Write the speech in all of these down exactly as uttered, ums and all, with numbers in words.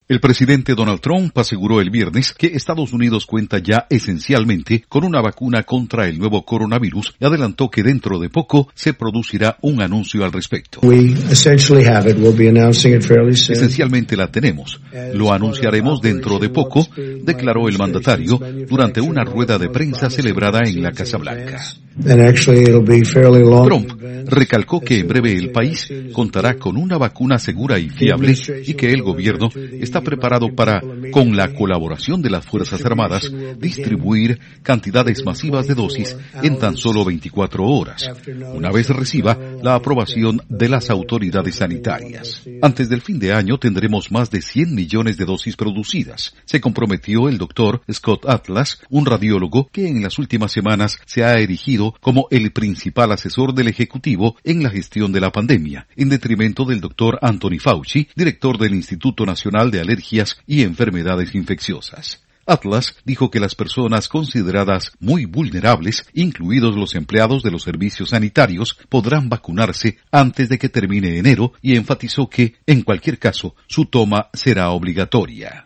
El presidente Donald Trump aseguró el viernes que Estados Unidos cuenta ya esencialmente con una vacuna contra el nuevo coronavirus y adelantó que dentro de poco se producirá un anuncio al respecto. We essentially have it. We'll be announcing it fairly soon. Esencialmente la tenemos. Lo anunciaremos dentro de poco, declaró el mandatario durante una rueda de prensa celebrada en la Casa Blanca. Trump recalcó que en breve el país contará con una vacuna segura y fiable y que el gobierno está preparado para, con la colaboración de las Fuerzas Armadas, distribuir cantidades masivas de dosis en tan solo veinticuatro horas, una vez reciba la aprobación de las autoridades sanitarias. Antes del fin de año tendremos más de cien millones de dosis producidas, se comprometió el doctor Scott Atlas, un radiólogo que en las últimas semanas se ha erigido como el principal asesor del Ejecutivo en la gestión de la pandemia, en detrimento del doctor Anthony Fauci, director del Instituto Nacional de Alergias y Enfermedades Infecciosas. Atlas dijo que las personas consideradas muy vulnerables, incluidos los empleados de los servicios sanitarios, podrán vacunarse antes de que termine enero y enfatizó que, en cualquier caso, su toma será obligatoria.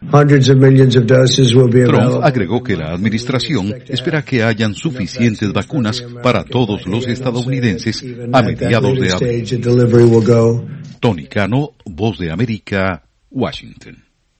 Trump agregó que la administración espera que hayan suficientes vacunas para todos los estadounidenses a mediados de abril. Tony Cano, Voz de América, Washington.